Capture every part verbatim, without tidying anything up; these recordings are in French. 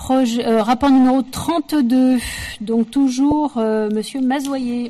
projet, euh, rapport numéro trente-deux, donc toujours euh, Monsieur Mazoyer.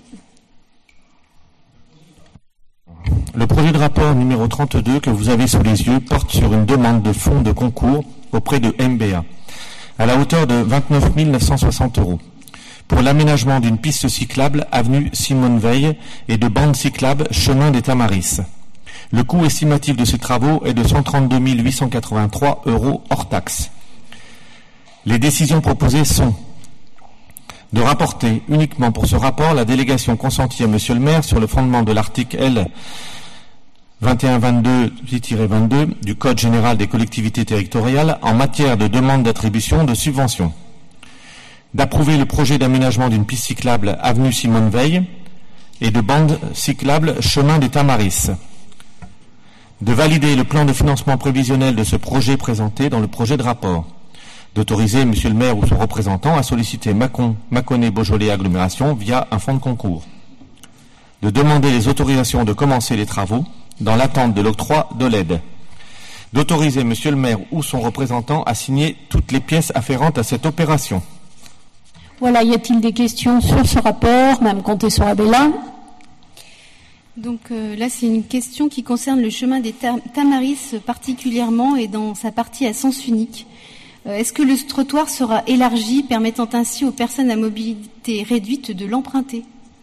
Le projet de rapport numéro trente-deux que vous avez sous les yeux porte sur une demande de fonds de concours auprès de M B A, à la hauteur de vingt-neuf mille neuf cent soixante euros, pour l'aménagement d'une piste cyclable avenue Simone Veil et de bandes cyclables chemin des Tamaris. Le coût estimatif de ces travaux est de cent trente-deux mille huit cent quatre-vingt-trois euros hors taxes. Les décisions proposées sont de rapporter uniquement pour ce rapport la délégation consentie à Monsieur le maire sur le fondement de l'article L vingt et un vingt-deux tiret vingt-deux du Code général des collectivités territoriales en matière de demande d'attribution de subventions. D'approuver le projet d'aménagement d'une piste cyclable avenue Simone Veil et de bandes cyclables chemin des Tamaris. De valider le plan de financement prévisionnel de ce projet présenté dans le projet de rapport. D'autoriser Monsieur le maire ou son représentant à solliciter Mâcon, Mâconnais-Beaujolais Agglomération via un fonds de concours. De demander les autorisations de commencer les travaux dans l'attente de l'octroi de l'aide. D'autoriser Monsieur le maire ou son représentant à signer toutes les pièces afférentes à cette opération. Voilà, y a-t-il des questions sur ce rapport, Madame Comté-Sorabella? Donc euh, là, c'est une question qui concerne le chemin des Tam- Tamaris particulièrement et dans sa partie à sens unique. Euh, est-ce que le trottoir sera élargi, permettant ainsi aux personnes à mobilité réduite de l'emprunter?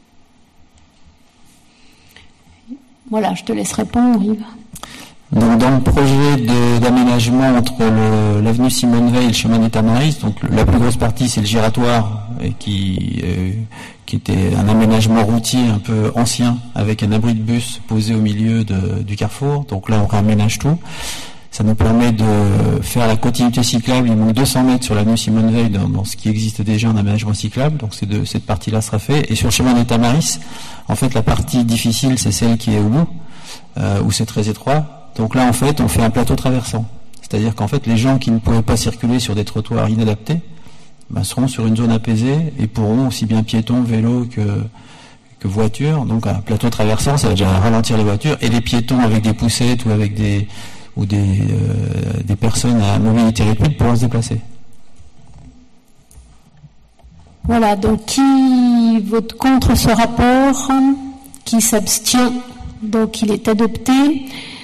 Voilà, je te laisse répondre, Yves. Donc, dans le projet de, d'aménagement entre le, l'avenue Simone Veil et le chemin des Tamaris, donc la plus grosse partie c'est le giratoire, et qui, euh, qui était un aménagement routier un peu ancien avec un abri de bus posé au milieu de, du carrefour. Donc là on réaménage tout. Ça nous permet de faire la continuité cyclable. Il manque deux cents mètres sur l'avenue Simone Veil dans, dans ce qui existe déjà en aménagement cyclable. Donc c'est de, cette partie-là sera faite. Et sur le chemin des Tamaris, en fait la partie difficile c'est celle qui est au bout, euh, où c'est très étroit. Donc là, en fait, on fait un plateau traversant. C'est-à-dire qu'en fait, les gens qui ne pouvaient pas circuler sur des trottoirs inadaptés ben, seront sur une zone apaisée et pourront aussi bien piétons, vélos que, que voitures. Donc un plateau traversant, ça va déjà ralentir les voitures. Et les piétons avec des poussettes ou avec des ou des, euh, des personnes à mobilité réduite pourront se déplacer. Voilà, donc qui vote contre ce rapport? Qui s'abstient? Donc il est adopté.